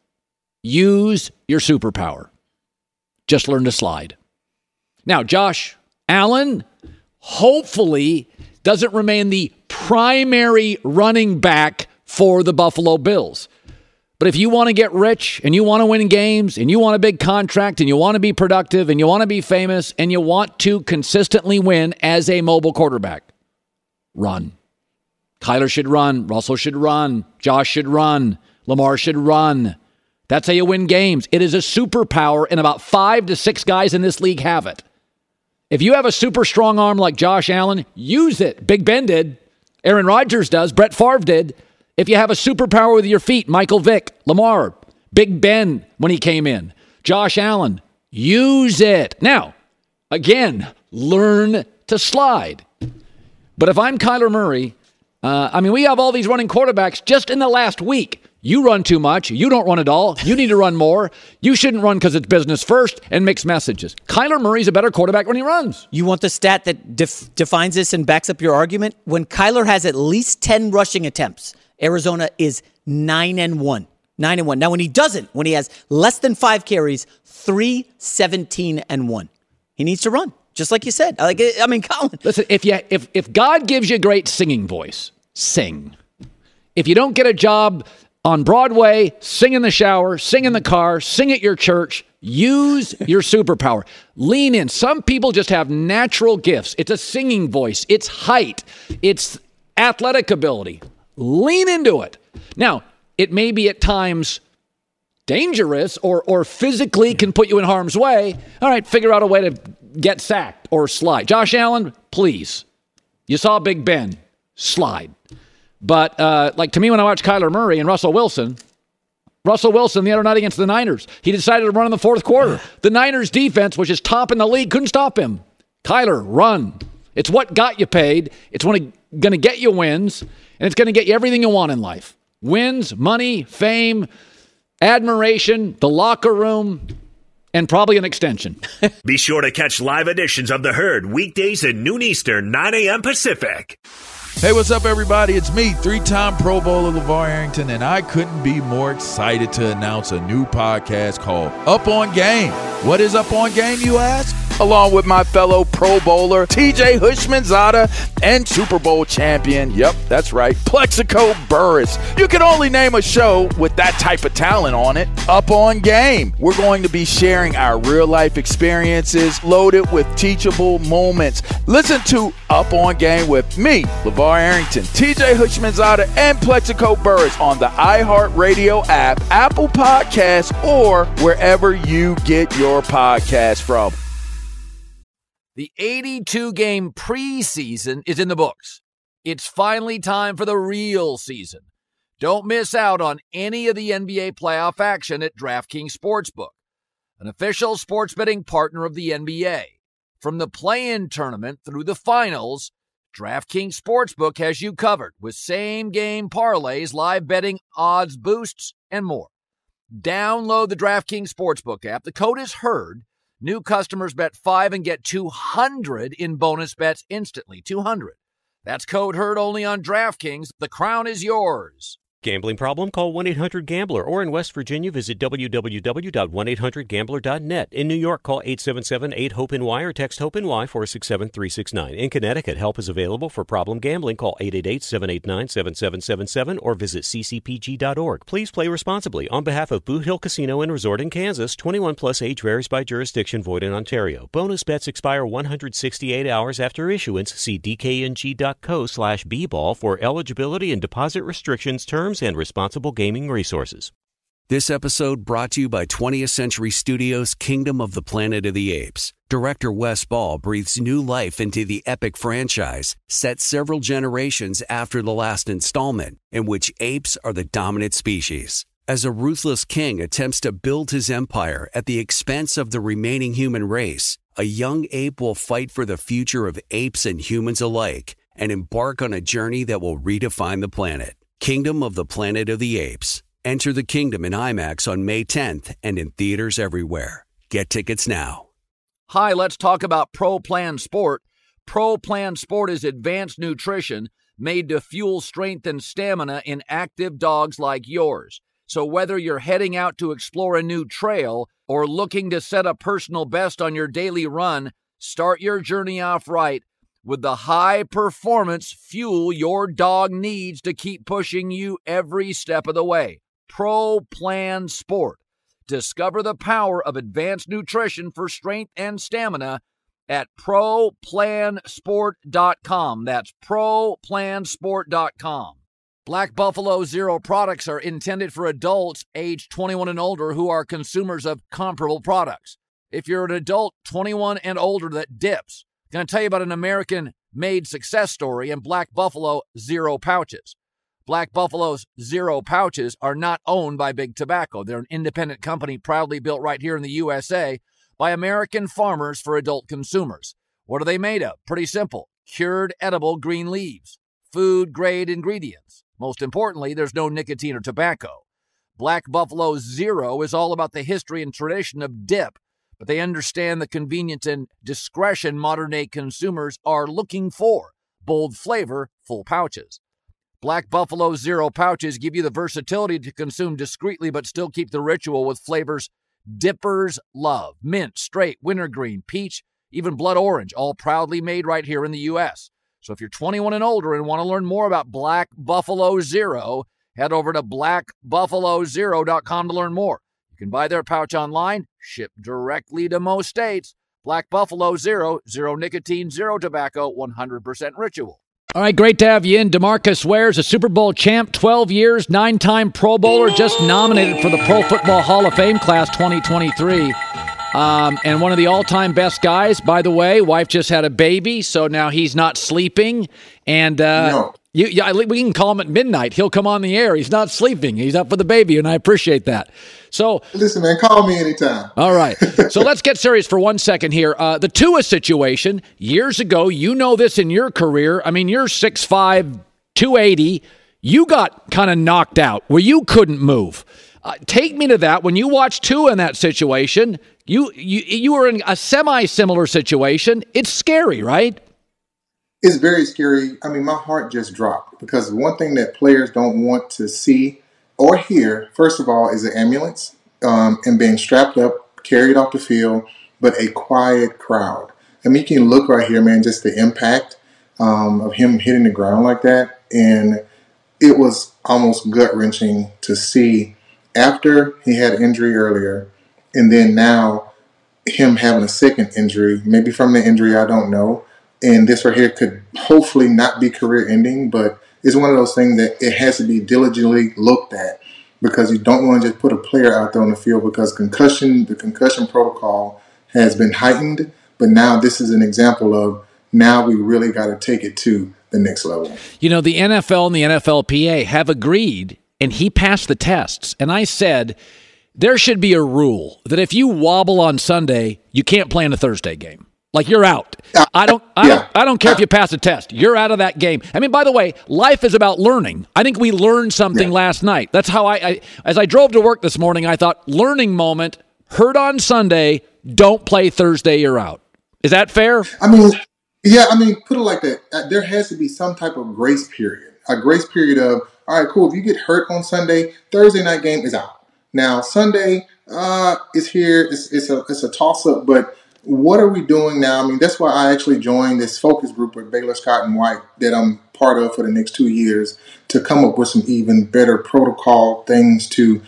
use your superpower. Just learn to slide. Now, Josh Allen hopefully doesn't remain the primary running back for the Buffalo Bills. But if you want to get rich and you want to win games and you want a big contract and you want to be productive and you want to be famous and you want to consistently win as a mobile quarterback, run. Kyler should run. Russell should run. Josh should run. Lamar should run. That's how you win games. It is a superpower, and about five to six guys in this league have it. If you have a super strong arm like Josh Allen, use it. Big Ben did. Aaron Rodgers does. Brett Favre did. If you have a superpower with your feet, Michael Vick, Lamar, Big Ben when he came in, Josh Allen, use it. Now, again, learn to slide. But if I'm Kyler Murray, uh, I mean, we have all these running quarterbacks just in the last week. You run too much. You don't run at all. You need to run more. You shouldn't run because it's business first and mixed messages. Kyler Murray's a better quarterback when he runs. You want the stat that def- defines this and backs up your argument? When Kyler has at least ten rushing attempts, Arizona is nine and one. Nine and one. Now, when he doesn't, when he has less than five carries, three, seventeen and one. He needs to run. just like you said. Like, I mean, Colin. Listen, if you if if God gives you a great singing voice, sing. If you don't get a job on Broadway, sing in the shower, sing in the car, sing at your church. Use your superpower. Lean in. Some people just have natural gifts. It's a singing voice. It's height. It's athletic ability. Lean into it. Now, it may be at times dangerous or or physically can put you in harm's way. All right, figure out a way to get sacked or slide. Josh Allen, please. You saw Big Ben. Slide. But, uh, like, to me, when I watch Kyler Murray and Russell Wilson, Russell Wilson the other night against the Niners, he decided to run in the fourth quarter. The Niners defense, which is top in the league, couldn't stop him. Kyler, run. It's what got you paid. It's going to get you wins, and it's going to get you everything you want in life. Wins, money, fame, admiration, the locker room, and probably an extension. Be sure to catch live editions of The Herd weekdays at noon Eastern, nine a.m. Pacific. Hey, what's up, everybody? It's me, three-time Pro Bowler LeVar Arrington, and I couldn't be more excited to announce a new podcast called Up On Game. What is Up On Game, you ask? Along with my fellow Pro Bowler, T J Houshmandzadeh, and Super Bowl champion, yep, that's right, Plexico Burress. You can only name a show with that type of talent on it. Up On Game. We're going to be sharing our real-life experiences loaded with teachable moments. Listen to Up On Game with me, LeVar Arrington, T J Houshmandzadeh, and Plexico Burress on the iHeartRadio app, Apple Podcasts, or wherever you get your podcasts from. The eighty-two game preseason is in the books. It's finally time for the real season. Don't miss out on any of the N B A playoff action at DraftKings Sportsbook, an official sports betting partner of the N B A. From the play-in tournament through the finals, DraftKings Sportsbook has you covered with same-game parlays, live betting, odds boosts, and more. Download the DraftKings Sportsbook app. The code is HERD. New customers bet five and get two hundred in bonus bets instantly. two hundred. That's code HERD only on DraftKings. The crown is yours. Gambling problem? Call one eight hundred gambler, or in West Virginia, visit w w w dot one eight hundred gambler dot net. In New York, call eight seven seven eight hope N Y or text HOPE-NY four six seven three six nine. In Connecticut, help is available for problem gambling. Call eight eight eight seven eight nine seven seven seven seven or visit c c p g dot org. Please play responsibly. On behalf of Boot Hill Casino and Resort in Kansas, twenty-one plus age varies by jurisdiction, void in Ontario. Bonus bets expire one hundred sixty-eight hours after issuance. See d k n g dot co slash b ball for eligibility and deposit restrictions, terms, and responsible gaming resources. This episode brought to you by twentieth Century Studios' Kingdom of the Planet of the Apes. Director Wes Ball breathes new life into the epic franchise, set several generations after the last installment, in which apes are the dominant species. As a ruthless king attempts to build his empire at the expense of the remaining human race, a young ape will fight for the future of apes and humans alike and embark on a journey that will redefine the planet. Kingdom of the Planet of the Apes. Enter the kingdom in IMAX on May tenth and in theaters everywhere. Get tickets now. Hi, let's talk about Pro Plan Sport. Pro Plan Sport is advanced nutrition made to fuel strength and stamina in active dogs like yours. So whether you're heading out to explore a new trail or looking to set a personal best on your daily run, start your journey off right with the high-performance fuel your dog needs to keep pushing you every step of the way. Pro Plan Sport. Discover the power of advanced nutrition for strength and stamina at pro plan sport dot com. That's pro plan sport dot com. Black Buffalo Zero products are intended for adults age twenty-one and older who are consumers of comparable products. If you're an adult twenty-one and older that dips, I'm going to tell you about an American-made success story in Black Buffalo Zero pouches. Black Buffalo's Zero pouches are not owned by Big Tobacco. They're an independent company proudly built right here in the U S A by American farmers for adult consumers. What are they made of? Pretty simple. Cured edible green leaves. Food-grade ingredients. Most importantly, there's no nicotine or tobacco. Black Buffalo Zero is all about the history and tradition of dip, but they understand the convenience and discretion modern-day consumers are looking for. Bold flavor, full pouches. Black Buffalo Zero pouches give you the versatility to consume discreetly but still keep the ritual with flavors dippers love. Mint, straight, wintergreen, peach, even Blood Orange, all proudly made right here in the U S. So if you're twenty-one and older and want to learn more about Black Buffalo Zero, head over to black buffalo zero dot com to learn more. You can buy their pouch online, shipped directly to most states. Black Buffalo Zero, zero nicotine, zero tobacco, one hundred percent ritual. All right, great to have you in. DeMarcus Ware's a Super Bowl champ, twelve years, nine-time Pro Bowler, just nominated for the Pro Football Hall of Fame class twenty twenty-three. Um, and one of the all-time best guys, by the way. Wife just had a baby, so now he's not sleeping. And uh, no. you, yeah, we can call him at midnight. He'll come on the air. He's not sleeping. He's up for the baby, and I appreciate that. So, listen, man, call me anytime. All right. So let's get serious for one second here. Uh, the Tua situation, years ago, you know this in your career. I mean, you're six five, two eighty. You got kind of knocked out where you couldn't move. Uh, take me to that. When you watched Tua in that situation, you, you you were in a semi-similar situation. It's scary, right? It's very scary. I mean, my heart just dropped because one thing that players don't want to see or hear, first of all, is an ambulance um, and being strapped up, carried off the field, but a quiet crowd. I mean, you can look right here, man, just the impact um, of him hitting the ground like that. And it was almost gut-wrenching to see after he had an injury earlier, and then now him having a second injury, maybe from the injury, I don't know. And this right here could hopefully not be career-ending, but it's one of those things that it has to be diligently looked at because you don't want to just put a player out there on the field because concussion, the concussion protocol has been heightened. But now this is an example of now we really got to take it to the next level. You know, the N F L and the N F L P A have agreed, and he passed the tests. And I said, there should be a rule that if you wobble on Sunday, you can't play in a Thursday game. Like you're out. I don't I don't I don't care if you pass a test. You're out of that game. I mean, by the way, life is about learning. I think we learned something yeah. last night. That's how I, I as I drove to work this morning, I thought learning moment, hurt on Sunday, don't play Thursday, you're out. Is that fair? I mean, yeah, I mean, put it like that. There has to be some type of grace period. A grace period of, all right, cool, if you get hurt on Sunday, Thursday night game is out. Now, Sunday uh, is here. It's, it's a it's a toss-up, but what are we doing now? I mean, that's why I actually joined this focus group with Baylor Scott and White that I'm part of for the next two years to come up with some even better protocol things to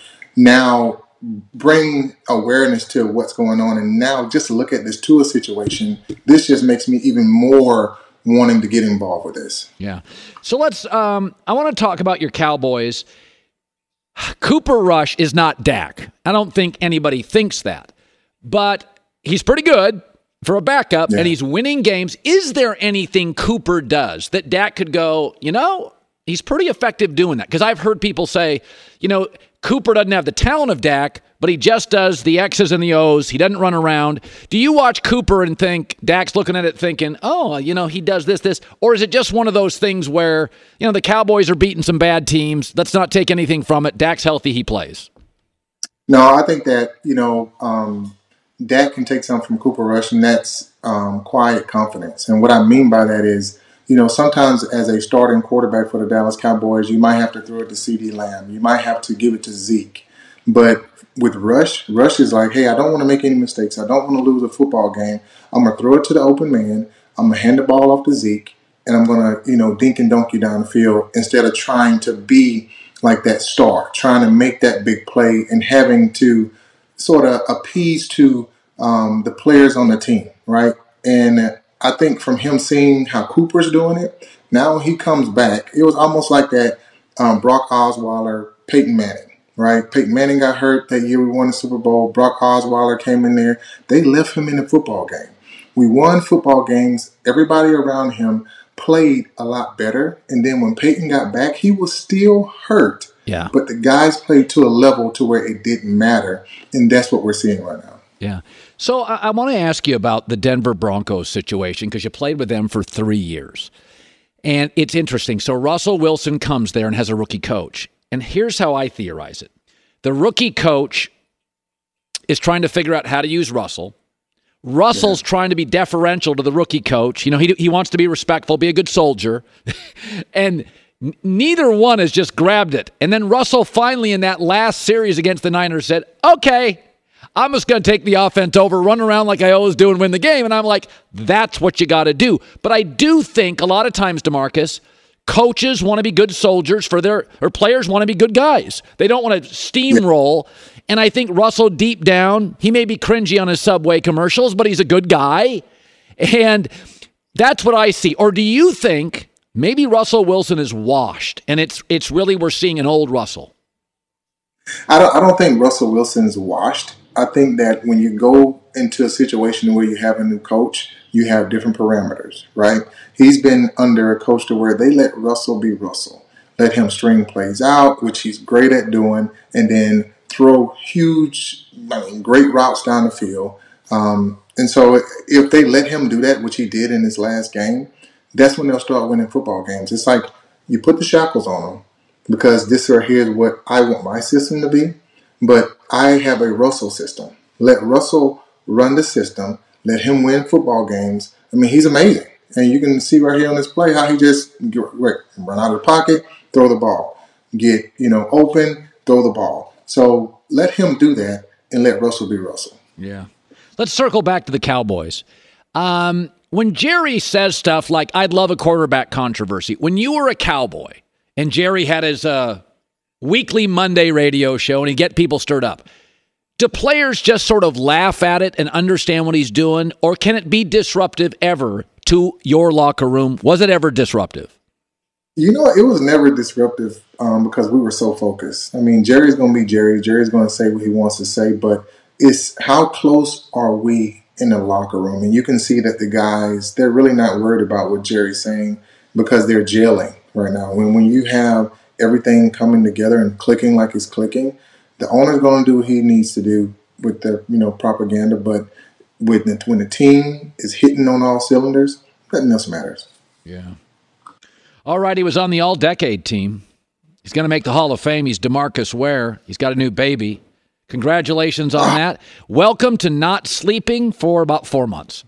now bring awareness to what's going on. And now just to look at this Tua situation, this just makes me even more wanting to get involved with this. Yeah. So let's, um, I want to talk about your Cowboys. Cooper Rush is not Dak. I don't think anybody thinks that. But he's pretty good for a backup, yeah. and he's winning games. Is there anything Cooper does that Dak could go, you know, he's pretty effective doing that? Because I've heard people say, you know, Cooper doesn't have the talent of Dak, but he just does the X's and the O's. He doesn't run around. Do you watch Cooper and think, Dak's looking at it thinking, oh, you know, he does this, this? Or is it just one of those things where, you know, the Cowboys are beating some bad teams. Let's not take anything from it. Dak's healthy. He plays. No, I think that, you know, um, Dak can take something from Cooper Rush, and that's um, quiet confidence. And what I mean by that is, you know, sometimes as a starting quarterback for the Dallas Cowboys, you might have to throw it to CeeDee Lamb. You might have to give it to Zeke. But with Rush, Rush is like, hey, I don't want to make any mistakes. I don't want to lose a football game. I'm going to throw it to the open man. I'm going to hand the ball off to Zeke, and I'm going to, you know, dink and dunk you down the field instead of trying to be like that star, trying to make that big play and having to sort of appease to um, the players on the team, right? And I think from him seeing how Cooper's doing it, now when he comes back, it was almost like that um, Brock Osweiler, Peyton Manning, right? Peyton Manning got hurt that year we won the Super Bowl. Brock Osweiler came in there. They left him in the football game. We won football games. Everybody around him played a lot better. And then when Peyton got back, he was still hurt. Yeah. But the guys played to a level to where it didn't matter. And that's what we're seeing right now. Yeah. So I, I want to ask you about the Denver Broncos situation because you played with them for three years. And it's interesting. So Russell Wilson comes there and has a rookie coach. And here's how I theorize it. The rookie coach is trying to figure out how to use Russell. Russell's yeah. trying to be deferential to the rookie coach. You know, he he wants to be respectful, be a good soldier. and n- neither one has just grabbed it. And then Russell finally in that last series against the Niners said, okay, I'm just going to take the offense over, run around like I always do and win the game. And I'm like, that's what you got to do. But I do think a lot of times, DeMarcus, coaches want to be good soldiers for their, or players want to be good guys. They don't want to steamroll. And I think Russell, deep down, he may be cringy on his Subway commercials, but he's a good guy. And that's what I see. Or do you think maybe Russell Wilson is washed and it's it's really we're seeing an old Russell? I don't, I don't think Russell Wilson's washed. I think that when you go into a situation where you have a new coach, you have different parameters, right? He's been under a coach to where they let Russell be Russell. Let him string plays out, which he's great at doing, and then throw huge, I mean, great routes down the field. Um, and so if they let him do that, which he did in his last game, that's when they'll start winning football games. It's like you put the shackles on them because this right here is what I want my system to be. But I have a Russell system. Let Russell run the system. Let him win football games. I mean, he's amazing. And you can see right here on this play how he just run out of the pocket, throw the ball. Get, you know, open, throw the ball. So let him do that and let Russell be Russell. Yeah. Let's circle back to the Cowboys. Um, when Jerry says stuff like, I'd love a quarterback controversy, when you were a Cowboy and Jerry had his uh, weekly Monday radio show and he'd get people stirred up, do players just sort of laugh at it and understand what he's doing, or can it be disruptive ever to your locker room? Was it ever disruptive? You know, it was never disruptive um, because we were so focused. I mean, Jerry's going to be Jerry. Jerry's going to say what he wants to say, but it's how close are we in the locker room? And you can see that the guys, they're really not worried about what Jerry's saying because they're gelling right now. When when you have everything coming together and clicking like it's clicking, the owner's going to do what he needs to do with the, you know, propaganda. But with the, when the team is hitting on all cylinders, nothing else matters. Yeah. All right, he was on the all-decade team. He's going to make the Hall of Fame. He's DeMarcus Ware. He's got a new baby. Congratulations on that. Welcome to not sleeping for about four months.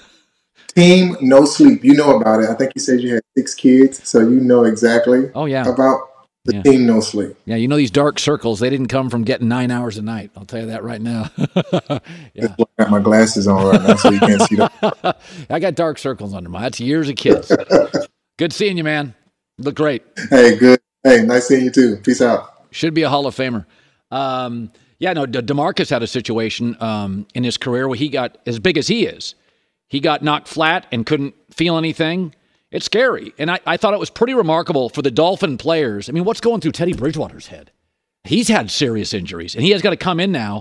Team No Sleep. You know about it. I think you said you had six kids, so you know exactly oh, yeah. about the yeah. Team No Sleep. Yeah, you know these dark circles, they didn't come from getting nine hours a night. I'll tell you that right now. yeah. I got my glasses on right now so you can't see them. I got dark circles under my. That's years of kids. Good seeing you, man. Look great. Hey, good. Hey, nice seeing you too. Peace out. Should be a Hall of Famer. Um, yeah, no, De- DeMarcus had a situation um, in his career where he got, as big as he is, he got knocked flat and couldn't feel anything. It's scary. And I, I thought it was pretty remarkable for the Dolphin players. I mean, what's going through Teddy Bridgewater's head? He's had serious injuries, and he has got to come in now.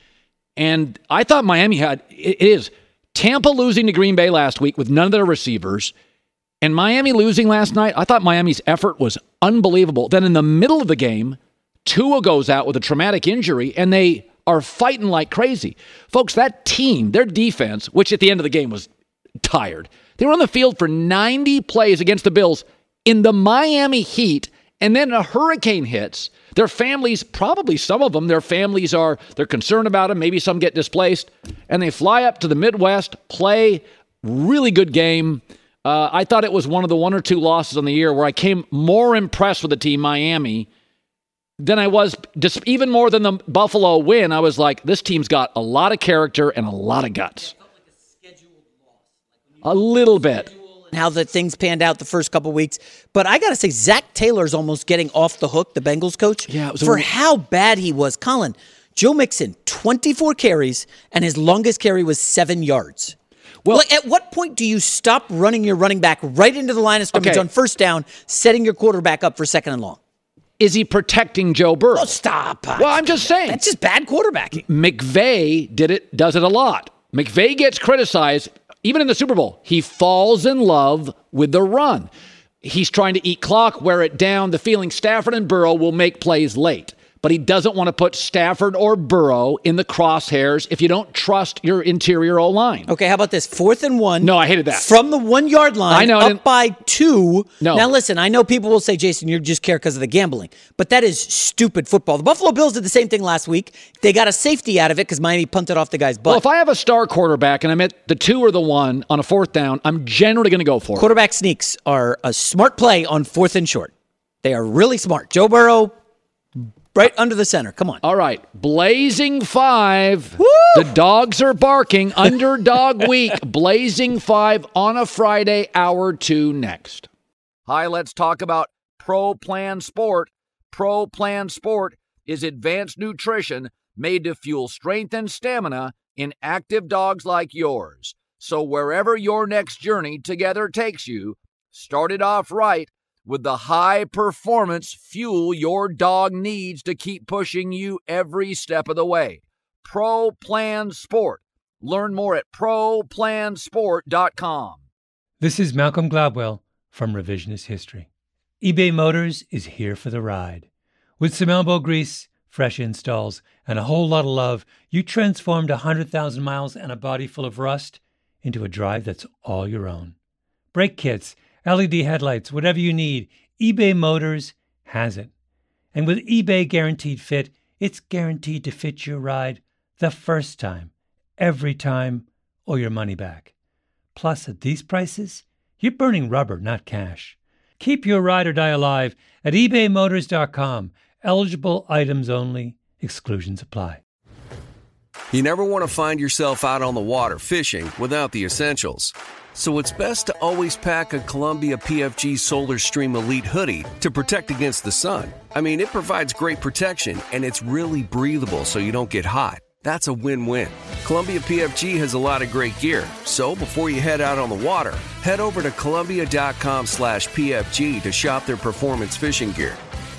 And I thought Miami had, it is, Tampa losing to Green Bay last week with none of their receivers, and Miami losing last night. I thought Miami's effort was unbelievable. Then in the middle of the game, Tua goes out with a traumatic injury, and they are fighting like crazy. Folks, that team, their defense, which at the end of the game was tired, they were on the field for ninety plays against the Bills in the Miami heat, and then a hurricane hits. Their families, probably some of them, their families are, they're concerned about them. Maybe some get displaced, and they fly up to the Midwest, play really good game. Uh, I thought it was one of the one or two losses on the year where I came more impressed with the team, Miami, than I was, just even more than the Buffalo win. I was like, this team's got a lot of character and a lot of guts. A little bit. How the things panned out the first couple weeks. But I got to say, Zach Taylor's almost getting off the hook, the Bengals coach, yeah, it was for a... how bad he was. Colin, Joe Mixon, twenty-four carries, and his longest carry was seven yards. Well, like, at what point do you stop running your running back right into the line of scrimmage okay. on first down, setting your quarterback up for second and long? Is he protecting Joe Burrow? Oh, stop. Well, I'm just saying. That's just bad quarterbacking. McVay did it, does it a lot. McVay gets criticized, even in the Super Bowl. He falls in love with the run. He's trying to eat clock, wear it down. The feeling Stafford and Burrow will make plays late. But he doesn't want to put Stafford or Burrow in the crosshairs if you don't trust your interior O-line. Okay, how about this? Fourth and one. No, I hated that. From the one-yard line, I know, up by two. No. Now, listen, I know people will say, Jason, you just care because of the gambling. But that is stupid football. The Buffalo Bills did the same thing last week. They got a safety out of it because Miami punted off the guy's butt. Well, if I have a star quarterback and I'm at the two or the one on a fourth down, I'm generally going to go for it. Quarterback sneaks are a smart play on fourth and short. They are really smart. Joe Burrow, right under the center. Come on. All right. Blazing Five. Woo! The dogs are barking. Underdog Week. Blazing Five on a Friday, hour two next. Hi, let's talk about Pro Plan Sport. Pro Plan Sport is advanced nutrition made to fuel strength and stamina in active dogs like yours. So wherever your next journey together takes you, start it off right with the high-performance fuel your dog needs to keep pushing you every step of the way. Pro Plan Sport. Learn more at pro plan sport dot com. This is Malcolm Gladwell from Revisionist History. eBay Motors is here for the ride. With some elbow grease, fresh installs, and a whole lot of love, you transformed one hundred thousand miles and a body full of rust into a drive that's all your own. Brake kits, L E D headlights, whatever you need, eBay Motors has it. And with eBay Guaranteed Fit, it's guaranteed to fit your ride the first time, every time, or your money back. Plus, at these prices, you're burning rubber, not cash. Keep your ride or die alive at ebay motors dot com. Eligible items only. Exclusions apply. You never want to find yourself out on the water fishing without the essentials. So it's best to always pack a Columbia P F G Solar Stream Elite hoodie to protect against the sun. I mean, it provides great protection, and it's really breathable so you don't get hot. That's a win-win. Columbia P F G has a lot of great gear, so before you head out on the water, head over to Columbia dot com slash P F G to shop their performance fishing gear.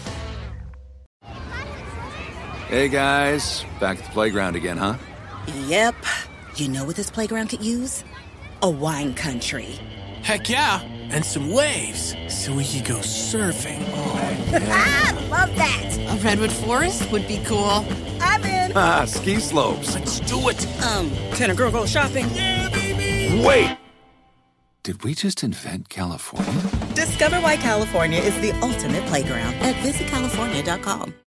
Hey guys, back at the playground again, huh? Yep. You know what this playground could use? A wine country. Heck yeah, and some waves so we could go surfing. Oh, yeah. Love that. A redwood forest would be cool. I'm in. Ah, ski slopes. Let's do it. Um, can a girl go shopping? Yeah, baby. Wait. Did we just invent California? Discover why California is the ultimate playground at visit california dot com.